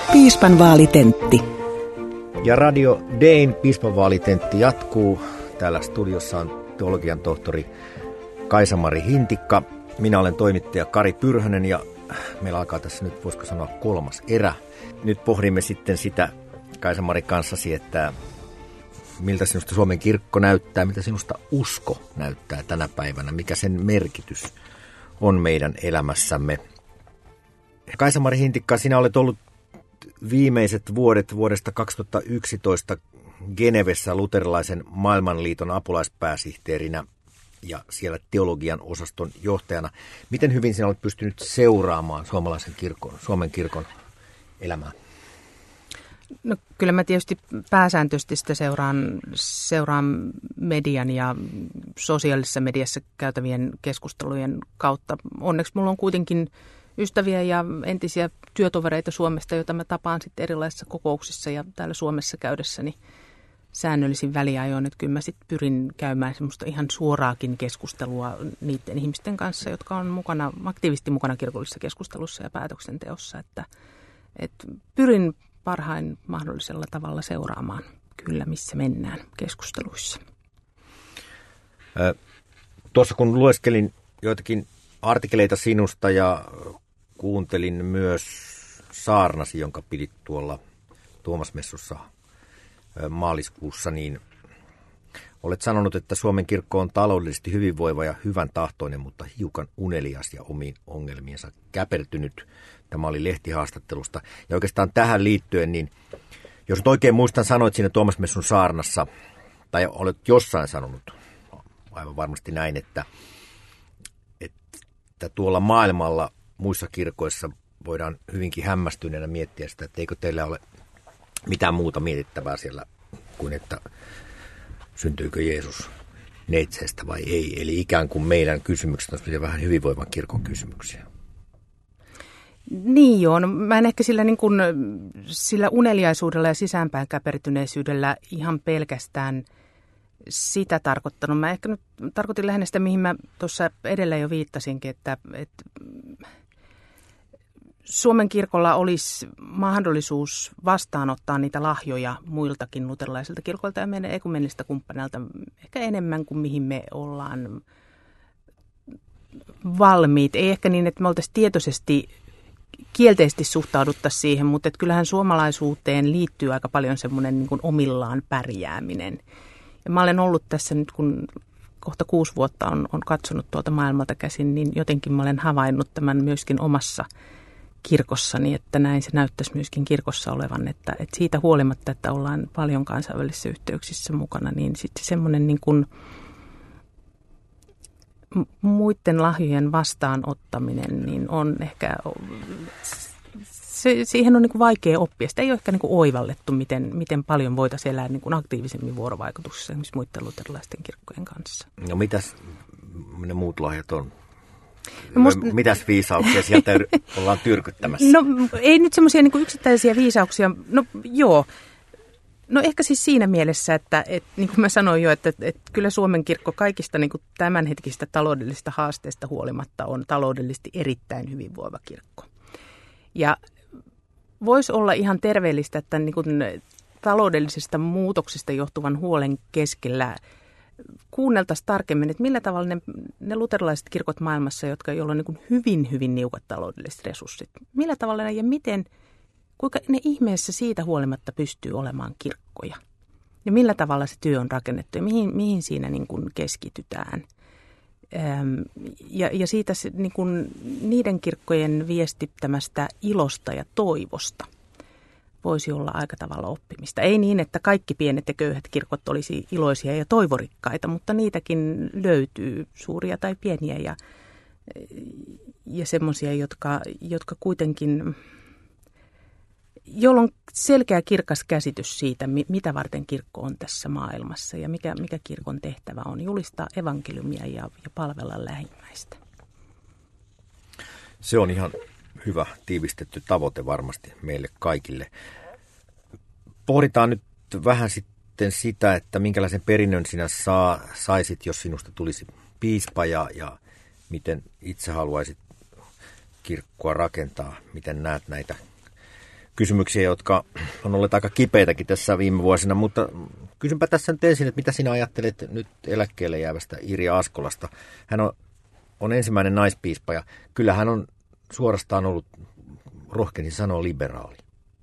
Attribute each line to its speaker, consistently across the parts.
Speaker 1: Piispan vaalitentti.
Speaker 2: Ja Radio Dayn Piispan vaalitentti jatkuu. Täällä studiossa on teologian tohtori Kaisa-Mari Hintikka. Minä olen toimittaja Kari Pyrhönen ja meillä alkaa tässä nyt, voisiko sanoa, kolmas erä. Nyt pohdimme sitten sitä Kaisa-Mari kanssasi, että miltä sinusta Suomen kirkko näyttää, miltä sinusta usko näyttää tänä päivänä, mikä sen merkitys on meidän elämässämme. Kaisa-Mari Hintikka, sinä olet ollut viimeiset vuodet vuodesta 2011 Genevessä luterilaisen maailmanliiton apulaispääsihteerinä ja siellä teologian osaston johtajana. Miten hyvin sinä olet pystynyt seuraamaan Suomen kirkon elämää?
Speaker 3: No, kyllä mä tietysti pääsääntöisesti sitä seuraan median ja sosiaalisessa mediassa käytävien keskustelujen kautta. Onneksi mulla on kuitenkin ystäviä ja entisiä työtovereita Suomesta, joita mä tapaan sitten erilaisissa kokouksissa ja täällä Suomessa käydessäni säännöllisin väliajoin. Että kyllä mä sitten pyrin käymään semmoista ihan suoraakin keskustelua niiden ihmisten kanssa, jotka on aktiivisesti mukana kirkollisessa keskustelussa ja päätöksenteossa. Että pyrin parhain mahdollisella tavalla seuraamaan kyllä, missä mennään keskusteluissa.
Speaker 2: Tuossa kun lueskelin joitakin artikkeleita sinusta ja kuuntelin myös saarnasi, jonka pidit tuolla Tuomasmessussa maaliskuussa, niin olet sanonut, että Suomen kirkko on taloudellisesti hyvinvoiva ja hyvän tahtoinen, mutta hiukan unelias ja omiin ongelmiinsa käpertynyt. Tämä oli lehtihaastattelusta. Ja oikeastaan tähän liittyen, niin jos nyt oikein muistan, sanoit siinä Tuomasmessun saarnassa, tai olet jossain sanonut, aivan varmasti näin, että tuolla maailmalla muissa kirkoissa voidaan hyvinkin hämmästyneenä miettiä sitä, että eikö teillä ole mitään muuta mietittävää siellä kuin, että syntyykö Jeesus neitseestä vai ei. Eli ikään kuin meidän kysymykset on vähän hyvinvoivan kirkon kysymyksiä.
Speaker 3: Niin joo, no mä en ehkä sillä uneliaisuudella ja sisäänpäin käpertyneisyydellä ihan pelkästään sitä tarkoittanut. Mä ehkä nyt tarkoitin lähinnä sitä, mihin mä tuossa edellä jo viittasinkin, että Suomen kirkolla olisi mahdollisuus vastaanottaa niitä lahjoja muiltakin luterilaisilta kirkoilta ja meidän ekumenisilta kumppaneilta ehkä enemmän kuin mihin me ollaan valmiit. Ei ehkä niin, että me oltaisiin tietoisesti kielteisesti suhtauduttaisiin siihen, mutta että kyllähän suomalaisuuteen liittyy aika paljon semmoinen niin kuin omillaan pärjääminen. Ja mä olen ollut tässä nyt, kun kohta 6 vuotta on katsonut tuolta maailmalta käsin, niin jotenkin mä olen havainnut tämän myöskin omassa kirkossani, että näin se näyttäisi myöskin kirkossa olevan, että siitä huolimatta, että ollaan paljon kansainvälisissä yhteyksissä mukana, niin sitten semmoinen niin kuin muiden lahjojen vastaanottaminen, niin on ehkä, siihen on niin kuin vaikea oppia. Sitä ei ole ehkä niin kuin oivallettu, miten paljon voitaisiin elää niin kuin aktiivisemmin vuorovaikutuksessa esimerkiksi muiden luterilaisten kirkkojen kanssa.
Speaker 2: No mitäs ne muut lahjat on? No mitäs viisauksia sieltä ollaan tyrkyttämässä?
Speaker 3: No ei nyt semmoisia niin kuin yksittäisiä viisauksia. No joo. No ehkä siis siinä mielessä, että niin kuin mä sanoin jo, että kyllä Suomen kirkko kaikista niin kuin tämänhetkistä taloudellisista haasteista huolimatta on taloudellisesti erittäin hyvinvoiva kirkko. Ja voisi olla ihan terveellistä, että niin kuin taloudellisesta muutoksesta johtuvan huolen keskellä kuunneltaisiin tarkemmin, että millä tavalla ne luterilaiset kirkot maailmassa, joilla on niin kuin hyvin, hyvin niukat taloudelliset resurssit, millä tavalla ja kuinka ne ihmeessä siitä huolimatta pystyy olemaan kirkkoja? Ja millä tavalla se työ on rakennettu ja mihin siinä niin kuin keskitytään? Ja siitä niin kuin niiden kirkkojen viestittämästä ilosta ja toivosta voisi olla aika tavalla oppimista. Ei niin, että kaikki pienet ja köyhät kirkot olisi iloisia ja toivorikkaita, mutta niitäkin löytyy suuria tai pieniä ja semmoisia, jotka kuitenkin, jolla on selkeä kirkas käsitys siitä, mitä varten kirkko on tässä maailmassa ja mikä kirkon tehtävä on julistaa evankeliumia ja palvella lähimmäistä.
Speaker 2: Se on ihan hyvä tiivistetty tavoite varmasti meille kaikille. Pohditaan nyt vähän sitten sitä, että minkälaisen perinnön sinä saisit, jos sinusta tulisi piispa ja miten itse haluaisit kirkkoa rakentaa, miten näet näitä kysymyksiä, jotka on olleet aika kipeitäkin tässä viime vuosina, mutta kysynpä tässä nyt ensin, että mitä sinä ajattelet nyt eläkkeelle jäävästä Irja Askolasta? Hän on ensimmäinen naispiispa ja kyllä hän on suorastaan ollut, rohkenin sanoa, liberaali.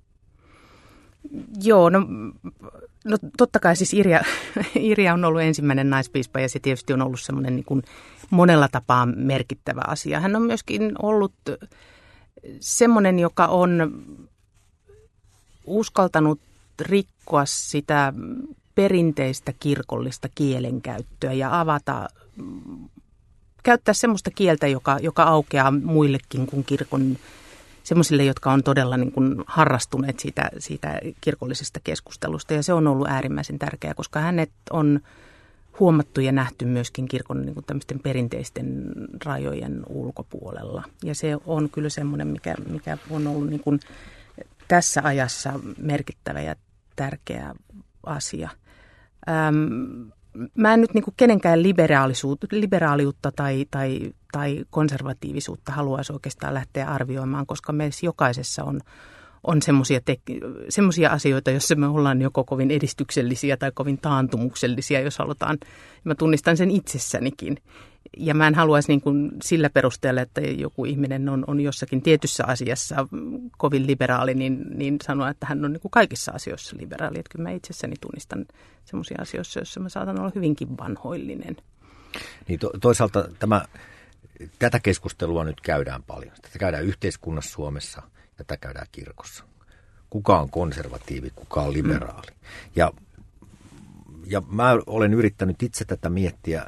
Speaker 3: Joo, no totta kai siis Irja on ollut ensimmäinen naispiispa ja se tietysti on ollut semmoinen niin kuin monella tapaa merkittävä asia. Hän on myöskin ollut semmoinen, joka on uskaltanut rikkoa sitä perinteistä kirkollista kielenkäyttöä ja käyttää semmoista kieltä, joka aukeaa muillekin kuin kirkon, semmoisille, jotka on todella niin kuin harrastuneet siitä kirkollisesta keskustelusta. Ja se on ollut äärimmäisen tärkeää, koska hänet on huomattu ja nähty myöskin kirkon niin kuin tämmöisten perinteisten rajojen ulkopuolella. Ja se on kyllä semmoinen, mikä on ollut niin kuin tässä ajassa merkittävä ja tärkeä asia. Mä en nyt niin kuin kenenkään liberaaliutta tai konservatiivisuutta haluaisi oikeastaan lähteä arvioimaan, koska meissä jokaisessa on semmoisia asioita, joissa me ollaan joko kovin edistyksellisiä tai kovin taantumuksellisia, jos halutaan. Mä tunnistan sen itsessänikin. Ja mä en haluaisi niin kuin sillä perusteella, että joku ihminen on jossakin tietyssä asiassa kovin liberaali, niin sanoa, että hän on niin kuin kaikissa asioissa liberaali. Että kyllä mä itsessäni tunnistan semmoisia asioissa, joissa mä saatan olla hyvinkin vanhoillinen.
Speaker 2: Niin toisaalta tätä keskustelua nyt käydään paljon. Tätä käydään yhteiskunnassa Suomessa ja tätä käydään kirkossa. Kuka on konservatiivi, kuka on liberaali. Ja mä olen yrittänyt itse tätä miettiä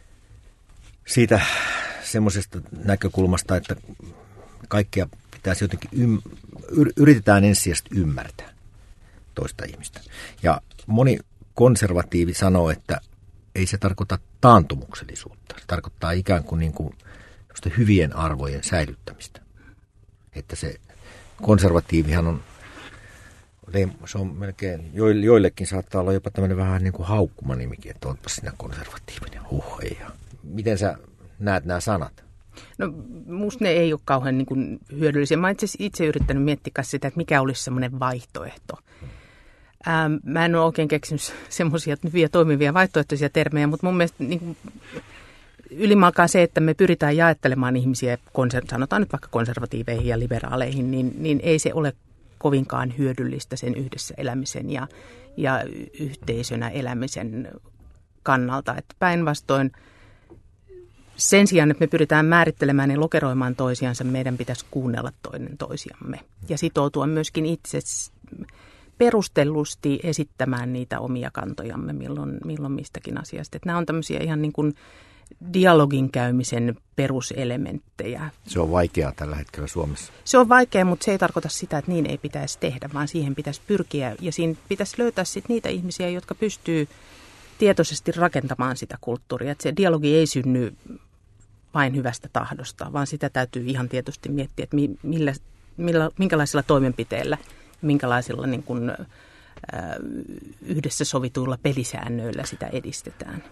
Speaker 2: siitä semmoisesta näkökulmasta, että kaikkia pitäisi jotenkin yritetään ensisijaisesti ymmärtää toista ihmistä. Ja moni konservatiivi sanoo, että ei se tarkoita taantumuksellisuutta. Se tarkoittaa ikään kuin, hyvien arvojen säilyttämistä. Että se konservatiivihan se on melkein, joillekin saattaa olla jopa tämmöinen vähän niin kuin haukkumanimikin, että onpa sinä konservatiivinen. Ei. Miten sä näet nämä sanat?
Speaker 3: No musta ne ei ole kauhean niin kuin hyödyllisiä. Mä oon itse yrittänyt miettiä sitä, että mikä olisi semmoinen vaihtoehto. Mä en ole oikein keksinyt semmoisia hyviä toimivia vaihtoehtoisia termejä, mutta mun mielestä niin kuin ylimalkaan se, että me pyritään jaettelemaan ihmisiä, sanotaan nyt vaikka konservatiiveihin ja liberaaleihin, niin ei se ole kovinkaan hyödyllistä sen yhdessä elämisen ja yhteisönä elämisen kannalta. Että päinvastoin sen sijaan, että me pyritään määrittelemään ja lokeroimaan toisiansa, meidän pitäisi kuunnella toinen toisiamme ja sitoutua myöskin itse perustellusti esittämään niitä omia kantojamme milloin mistäkin asiasta. Että nämä on tämmöisiä ihan niin kuin dialogin käymisen peruselementtejä.
Speaker 2: Se on vaikeaa tällä hetkellä Suomessa.
Speaker 3: Se on vaikeaa, mutta se ei tarkoita sitä, että niin ei pitäisi tehdä, vaan siihen pitäisi pyrkiä. Ja siinä pitäisi löytää sitten niitä ihmisiä, jotka pystyy tietoisesti rakentamaan sitä kulttuuria. Että se dialogi ei synny vain hyvästä tahdosta, vaan sitä täytyy ihan tietysti miettiä, että minkälaisilla toimenpiteillä, minkälaisilla niin kuin, yhdessä sovituilla pelisäännöillä sitä edistetään.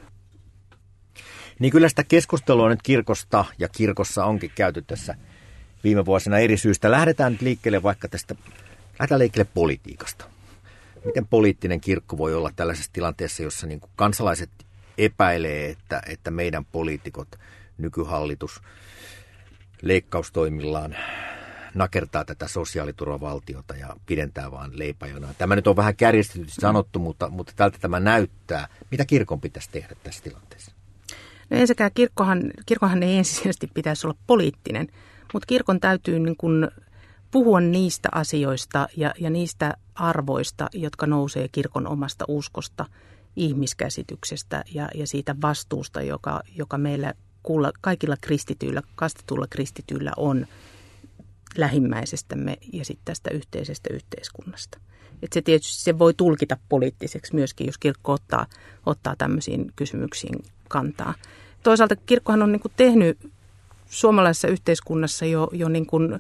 Speaker 2: Niin kyllä sitä keskustelua nyt kirkosta ja kirkossa onkin käyty tässä viime vuosina eri syystä. Lähdetään nyt liikkeelle vaikka lähdetään liikkeelle politiikasta. Miten poliittinen kirkko voi olla tällaisessa tilanteessa, jossa niin kuin kansalaiset epäilee, että meidän poliitikot, nykyhallitus leikkaustoimillaan nakertaa tätä sosiaaliturvavaltiota ja pidentää vaan leipäjonaa. Tämä nyt on vähän kärjistetysti sanottu, mutta tältä tämä näyttää. Mitä kirkon pitäisi tehdä tässä tilanteessa?
Speaker 3: No ensinnäkään kirkonhan ei ensisijaisesti pitäisi olla poliittinen, mutta kirkon täytyy niin kuin puhua niistä asioista ja niistä arvoista, jotka nousee kirkon omasta uskosta, ihmiskäsityksestä ja siitä vastuusta, joka meillä kaikilla kastetuilla kristityillä on lähimmäisestämme ja sitten tästä yhteisestä yhteiskunnasta. Et se tietysti se voi tulkita poliittiseksi myöskin, jos kirkko ottaa tämmöisiin kysymyksiin kantaa. Toisaalta kirkkohan on niin kuin tehnyt suomalaisessa yhteiskunnassa jo niin kuin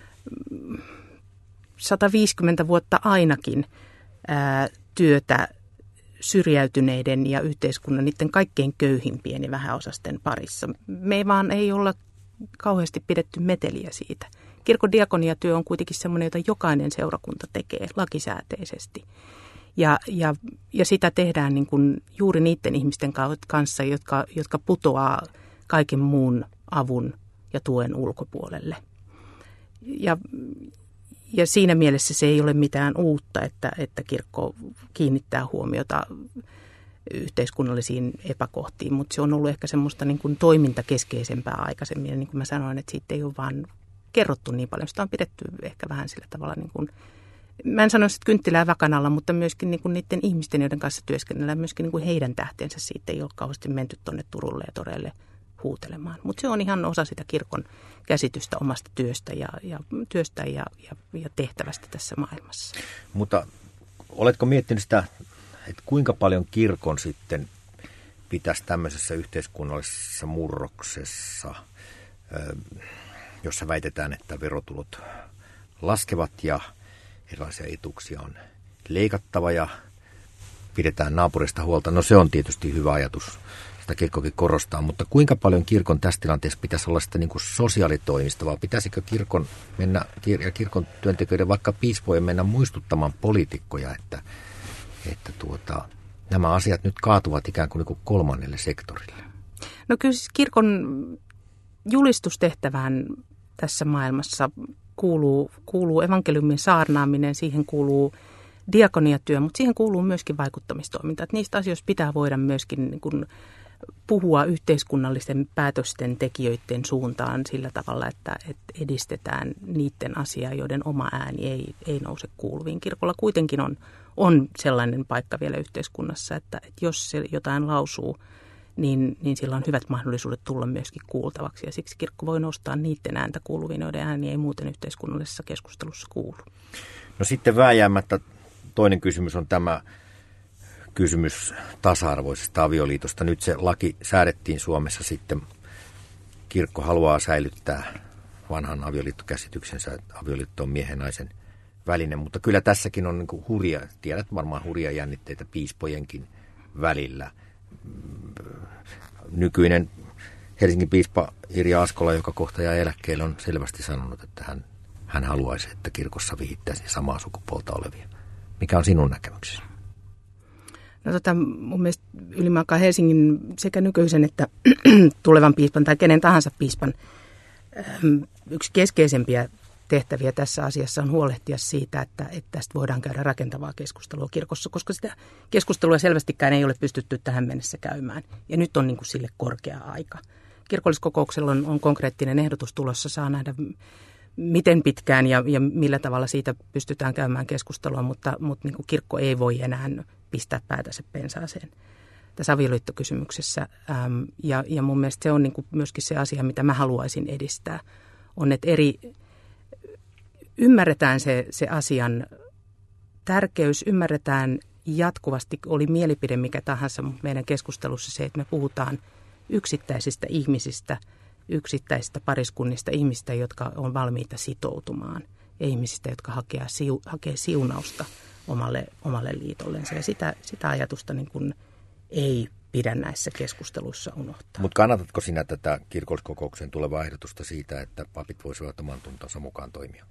Speaker 3: 150 vuotta ainakin työtä syrjäytyneiden ja yhteiskunnan niiden kaikkein köyhimpien ja vähäosasten parissa. Me ei olla kauheasti pidetty meteliä siitä. kirkon diakoniatyö on kuitenkin semmoinen, jota jokainen seurakunta tekee lakisääteisesti. Ja sitä tehdään niin kuin juuri niiden ihmisten kanssa, jotka putoaa kaiken muun avun ja tuen ulkopuolelle. Ja siinä mielessä se ei ole mitään uutta, että kirkko kiinnittää huomiota yhteiskunnallisiin epäkohtiin, mutta se on ollut ehkä semmoista niin kuin toimintakeskeisempää aikaisemmin. Ja niin kuin mä sanoin, että siitä ei ole vaan kerrottu niin paljon. Sitä on pidetty ehkä vähän sillä tavalla, niin kuin, mä en sanoisi, että kynttilää vakanalla, mutta myöskin niin kuin niiden ihmisten, joiden kanssa työskennellään, myöskin niin kuin heidän tähteensä siitä ei ole kauheasti menty tuonne Turulle ja toreille huutelemaan. Mutta se on ihan osa sitä kirkon käsitystä omasta työstä ja tehtävästä tässä maailmassa.
Speaker 2: Mutta oletko miettinyt sitä, että kuinka paljon kirkon sitten pitäisi tämmöisessä yhteiskunnallisessa murroksessa, jossa väitetään, että verotulot laskevat ja erilaisia etuuksia on leikattava ja pidetään naapurista huolta. No se on tietysti hyvä ajatus, sitä kirkkokin korostaa, mutta kuinka paljon kirkon tässä tilanteessa pitäisi olla sitä niin kuin sosiaalitoimista, vai pitäisikö kirkon mennä ja kirkon työntekijöiden, vaikka piispojen mennä muistuttamaan poliitikkoja, että nämä asiat nyt kaatuvat ikään kuin kolmannelle sektorille?
Speaker 3: No kyllä siis kirkon julistustehtävään tässä maailmassa kuuluu evankeliumin saarnaaminen, siihen kuuluu diakoniatyö, mutta siihen kuuluu myöskin vaikuttamistoiminta. Että niistä asioista pitää voida myöskin niin kuin puhua yhteiskunnallisten päätösten tekijöiden suuntaan sillä tavalla, että edistetään niiden asiaa, joiden oma ääni ei nouse kuuluviin. Kirkolla kuitenkin on sellainen paikka vielä yhteiskunnassa, että jos se jotain lausuu, niin sillä on hyvät mahdollisuudet tulla myöskin kuultavaksi. Ja siksi kirkko voi nostaa niiden ääntä kuuluviin, joiden ääni ei muuten yhteiskunnallisessa keskustelussa kuulu.
Speaker 2: No sitten vääjäämättä toinen kysymys on tämä kysymys tasa-arvoisesta avioliitosta. Nyt se laki säädettiin Suomessa sitten. Kirkko haluaa säilyttää vanhan avioliittokäsityksensä, että avioliitto on miehen ja naisen välinen. Mutta kyllä tässäkin on niin kuin tiedät varmaan hurjia jännitteitä piispojenkin välillä. Nykyinen Helsingin piispa Irja Askola, joka kohta jää eläkkeelle, on selvästi sanonut, että hän haluaisi, että kirkossa vihittäisiin samaa sukupuolta olevia. Mikä on sinun näkemyksesi?
Speaker 3: No mun mielestä ylimalkaan Helsingin sekä nykyisen että tulevan piispan tai kenen tahansa piispan yksi keskeisempiä tehtäviä tässä asiassa on huolehtia siitä, että tästä voidaan käydä rakentavaa keskustelua kirkossa, koska sitä keskustelua selvästikään ei ole pystytty tähän mennessä käymään. Ja nyt on niin kuin sille korkea aika. Kirkolliskokouksella on konkreettinen ehdotus tulossa, saa nähdä miten pitkään ja millä tavalla siitä pystytään käymään keskustelua, mutta niin kuin kirkko ei voi enää pistää päätänsä pensaaseen tässä avioliittokysymyksessä. Ja mun mielestä se on niin kuin myöskin se asia, mitä mä haluaisin edistää, on, että ymmärretään se asian tärkeys, ymmärretään jatkuvasti, oli mielipide mikä tahansa meidän keskustelussa se, että me puhutaan yksittäisistä ihmisistä, yksittäisistä pariskunnista, ihmistä, jotka on valmiita sitoutumaan, ja ihmisistä, jotka hakee siunausta omalle liitollensa. Ja sitä ajatusta niin kuin ei pidä näissä keskusteluissa unohtaa. Mutta
Speaker 2: kannatatko sinä tätä kirkolliskokoukseen tulevaa ehdotusta siitä, että papit voisivat oman tuntonsa mukaan toimia?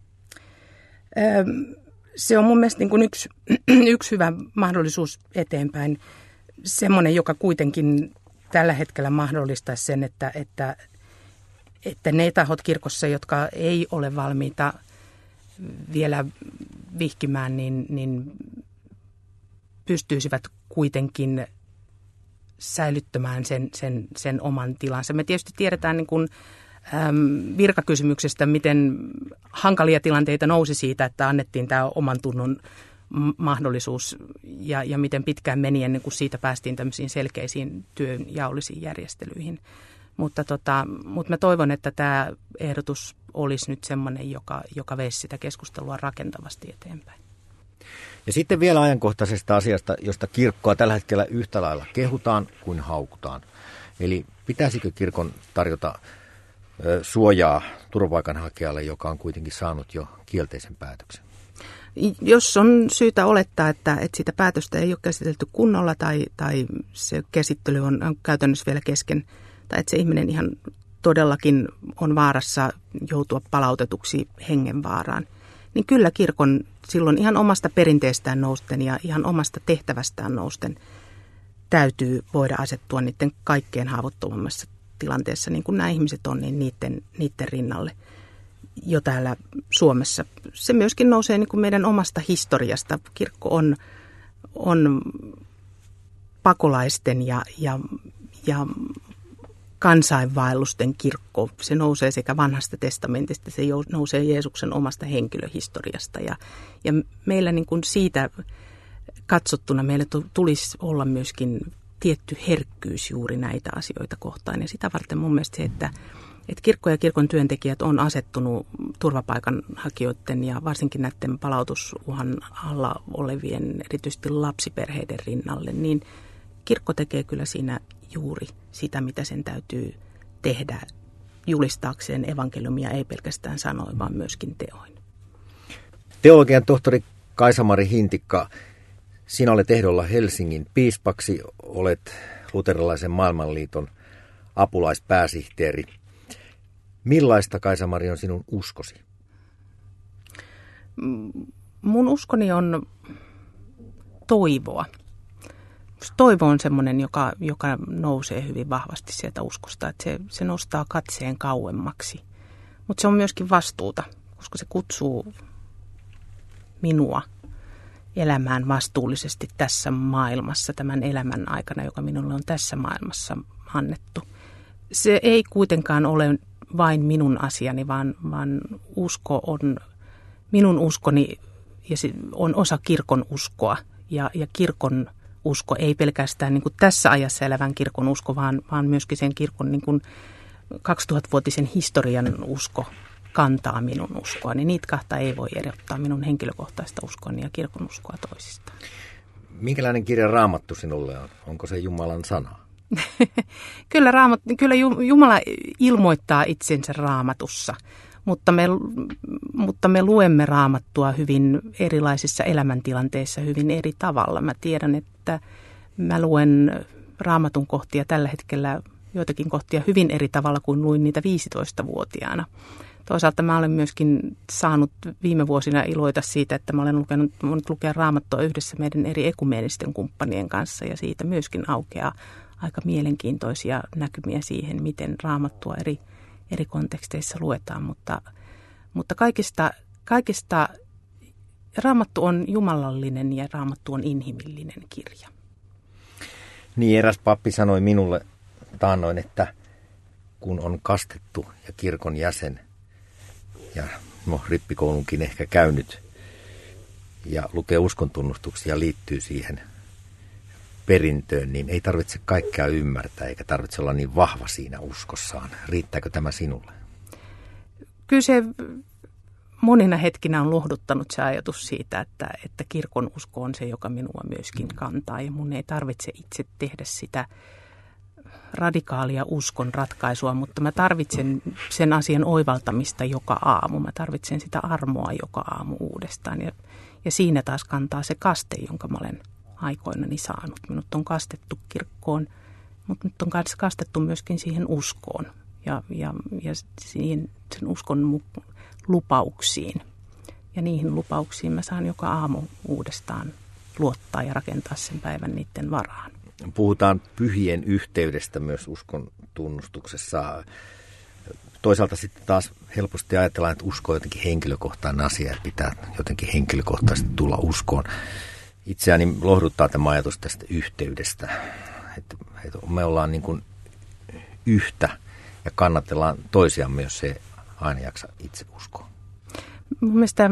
Speaker 3: Se on mun mielestä niin kuin yksi hyvä mahdollisuus eteenpäin. Semmoinen, joka kuitenkin tällä hetkellä mahdollistaisi sen, että ne tahot kirkossa, jotka ei ole valmiita vielä vihkimään, niin pystyisivät kuitenkin säilyttämään sen oman tilansa. Me tietysti tiedetään niin kuin virkakysymyksestä, miten hankalia tilanteita nousi siitä, että annettiin tämä oman tunnon mahdollisuus ja miten pitkään meni ennen kuin siitä päästiin tämmöisiin selkeisiin työnjaollisiin järjestelyihin. Mutta mä toivon, että tämä ehdotus olisi nyt semmoinen, joka veisi sitä keskustelua rakentavasti eteenpäin.
Speaker 2: Ja sitten vielä ajankohtaisesta asiasta, josta kirkkoa tällä hetkellä yhtä lailla kehutaan kuin haukutaan. Eli pitäisikö kirkon tarjota suojaa turvapaikanhakijalle, joka on kuitenkin saanut jo kielteisen päätöksen?
Speaker 3: Jos on syytä olettaa, että sitä päätöstä ei ole käsitelty kunnolla tai se käsittely on käytännössä vielä kesken, tai että se ihminen ihan todellakin on vaarassa joutua palautetuksi hengenvaaraan, niin kyllä kirkon silloin ihan omasta perinteestään nousten ja ihan omasta tehtävästään nousten täytyy voida asettua niiden kaikkein haavoittuvammassa tilanteessa, niin kuin nämä ihmiset on, niin niiden rinnalle jo täällä Suomessa. Se myöskin nousee niin kuin meidän omasta historiasta. Kirkko on pakolaisten ja kansainvaellusten kirkko. Se nousee sekä vanhasta testamentista, se nousee Jeesuksen omasta henkilöhistoriasta. Ja meillä niin kuin siitä katsottuna meillä tulisi olla myöskin tietty herkkyys juuri näitä asioita kohtaan. Ja sitä varten mun mielestä se, että kirkko ja kirkon työntekijät on asettunut turvapaikanhakijoiden ja varsinkin näiden palautusuhan alla olevien, erityisesti lapsiperheiden rinnalle, niin kirkko tekee kyllä siinä juuri sitä, mitä sen täytyy tehdä julistaakseen evankeliumia, ei pelkästään sanoin, vaan myöskin teoin.
Speaker 2: Teologian tohtori Kaisa-Mari Hintikka, sinä olet ehdolla Helsingin piispaksi, olet luterilaisen maailmanliiton apulaispääsihteeri. Millaista, Kaisa-Mari, on sinun uskosi?
Speaker 3: Mun uskoni on toivoa. Toivo on semmoinen, joka nousee hyvin vahvasti sieltä uskosta, että se nostaa katseen kauemmaksi. Mutta se on myöskin vastuuta, koska se kutsuu minua elämään vastuullisesti tässä maailmassa, tämän elämän aikana, joka minulle on tässä maailmassa annettu. Se ei kuitenkaan ole vain minun asiani, vaan usko on minun uskoni ja se on osa kirkon uskoa. Ja kirkon usko ei pelkästään niin kuin tässä ajassa elävän kirkon usko, vaan myöskin sen kirkon niin kuin 2000-vuotisen historian usko kantaa minun uskoa. Niin niitä kahta ei voi erottaa minun henkilökohtaista uskoani ja kirkon uskoa toisistaan.
Speaker 2: Minkälainen kirja Raamattu sinulle on? Onko se Jumalan sana?
Speaker 3: Kyllä Jumala ilmoittaa itsensä Raamatussa, mutta me luemme Raamattua hyvin erilaisissa elämäntilanteissa hyvin eri tavalla. Mä tiedän, että mä luen Raamatun kohtia tällä hetkellä joitakin kohtia hyvin eri tavalla kuin luin niitä 15-vuotiaana. Toisaalta mä olen myöskin saanut viime vuosina iloita siitä, että mä olen voinut lukea Raamattua yhdessä meidän eri ekumeenisten kumppanien kanssa ja siitä myöskin aukeaa aika mielenkiintoisia näkymiä siihen, miten Raamattua eri konteksteissa luetaan, mutta kaikista Raamattu on jumalallinen ja Raamattu on inhimillinen kirja.
Speaker 2: Niin, eräs pappi sanoi minulle taannoin, että kun on kastettu ja kirkon jäsen ja rippikoulunkin ehkä käynyt ja lukee uskontunnustuksia ja liittyy siihen perintöön, niin ei tarvitse kaikkea ymmärtää eikä tarvitse olla niin vahva siinä uskossaan. Riittääkö tämä sinulle?
Speaker 3: Kyllä se monina hetkinä on lohduttanut se ajatus siitä, että kirkon usko on se, joka minua myöskin kantaa. Ja mun ei tarvitse itse tehdä sitä radikaalia uskon ratkaisua, mutta mä tarvitsen sen asian oivaltamista joka aamu. Mä tarvitsen sitä armoa joka aamu uudestaan. Ja siinä taas kantaa se kaste, jonka mä olen aikoinani saanut. Minut on kastettu kirkkoon, mutta nyt on kastettu myöskin siihen uskoon ja siihen, sen uskon lupauksiin. Ja niihin lupauksiin mä saan joka aamu uudestaan luottaa ja rakentaa sen päivän niiden varaan.
Speaker 2: Puhutaan pyhien yhteydestä myös uskon tunnustuksessa. Toisaalta sitten taas helposti ajatellaan, että usko on jotenkin henkilökohtainen asia ja pitää jotenkin henkilökohtaisesti tulla uskoon. Itseäni lohduttaa tämä ajatus tästä yhteydestä, että me ollaan niin kuin yhtä ja kannatellaan toisiamme, jos se aina jaksa itse uskoa.
Speaker 3: Mun mielestä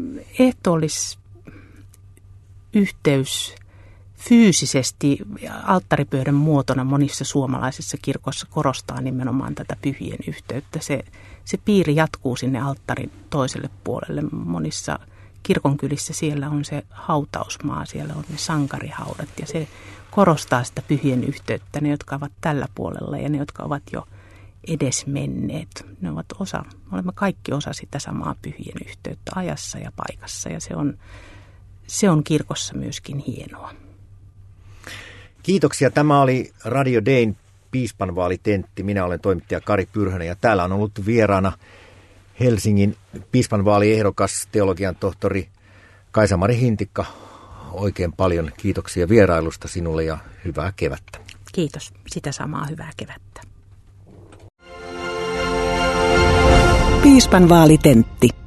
Speaker 3: ehtoollisyhteys fyysisesti alttaripöydän muotona monissa suomalaisissa kirkoissa korostaa nimenomaan tätä pyhien yhteyttä. Se piiri jatkuu sinne alttarin toiselle puolelle. Monissa kirkonkylissä siellä on se hautausmaa, siellä on ne sankarihaudat ja se korostaa sitä pyhien yhteyttä, ne jotka ovat tällä puolella ja ne jotka ovat jo edesmenneet. Ne ovat olemme kaikki osa sitä samaa pyhien yhteyttä ajassa ja paikassa ja se on kirkossa myöskin hienoa.
Speaker 2: Kiitoksia. Tämä oli Radio Dayn piispanvaalitentti. Minä olen toimittaja Kari Pyrhönen ja täällä on ollut vieraana Helsingin piispanvaaliehdokas, teologian tohtori Kaisa-Mari Hintikka. Oikein paljon kiitoksia vierailusta sinulle ja hyvää kevättä.
Speaker 3: Kiitos. Sitä samaa hyvää kevättä.
Speaker 1: Piispanvaalitentti.